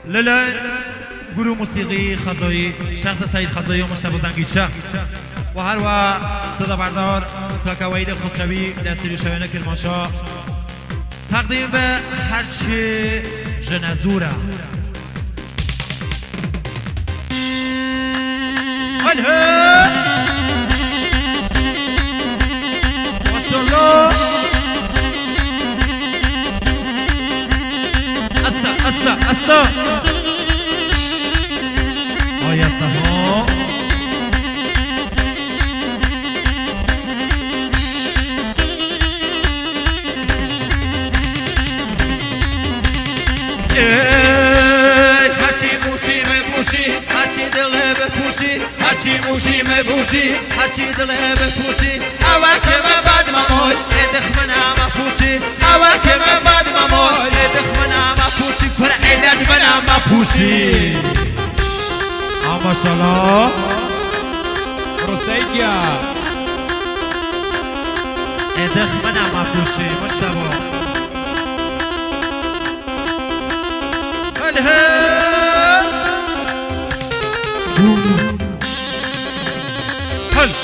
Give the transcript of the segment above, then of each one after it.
لالا گروه موسیقی خزایی شخص سعید خزایی و مجتبی زنگیچه و هر و صدا بردار کاکا وحید خسروی دستیاری شایانه کرمانشاه تقدیم به هرچی جنزوره الهه ماشاءالله استا آی استا ها هرچی موشی مبوشی هرچی دله بپوشی هرچی موشی مبوشی هرچی دله بپوشی اول که من بعد مامای دخمنم پوشی اول که من بعد مامای دخمنم پوشی پر علاج منم پوشی ماشاءالله روسیگیا دخمنم پوشی مجتبی جون هل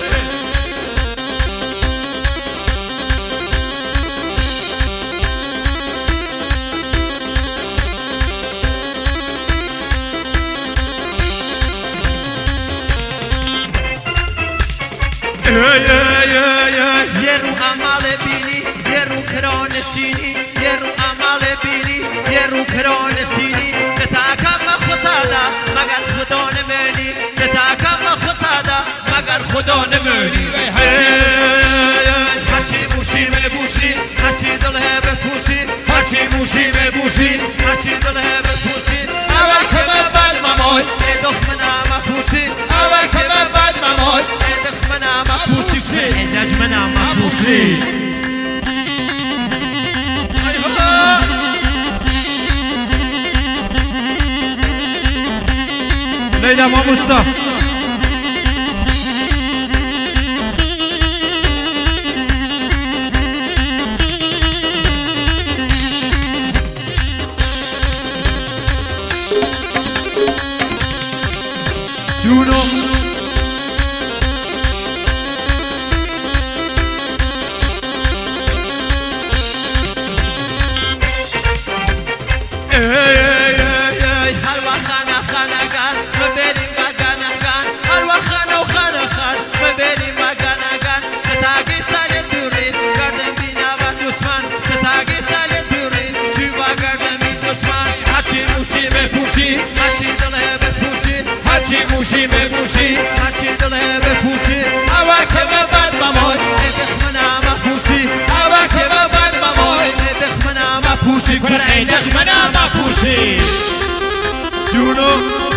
یه رو عمل بینی یه رو کران سینی یه رو عمل بینی یه رو کران سینی نتاکم خساده مگر خدا نمینی نتاکم خساده مگر خدا نمینی هرچی موشی مبوشی هرچی دله بپوشی هرچی موشی مبوشی هرچی دله بپوشی اول که من بعد مامای دخمنم پوشی اول که من بعد مامای دخمنم پوشی علاج منم پوشی لیلا ماموستا جونو موشی بپوشی هرچی دله بپوشی اول که من بعد مامای دخمنم پوشی اول که من بعد مامای دخمنم پوشی پر علاج منم پوشی جونو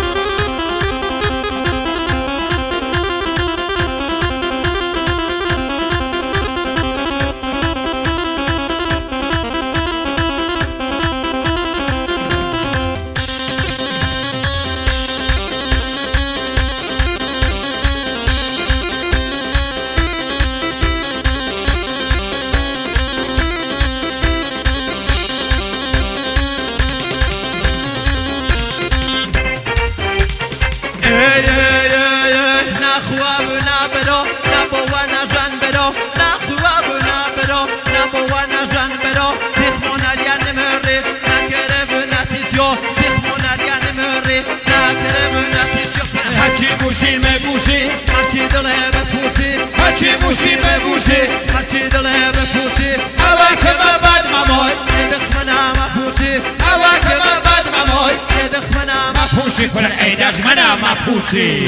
موشی مبوشی هرچی دله بپوشی هرچی موشی مبوشی هرچی دله بپوشی اول که من بعد مامای دخمنم پوشی اول که من بعد مامای دخمنم پوشی پر علاج منم پوشی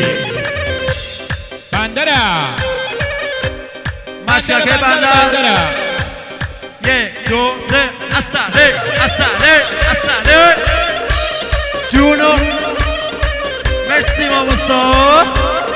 بندره مشکل که بندره یه دو سه استاله جونو مرسی ماموستا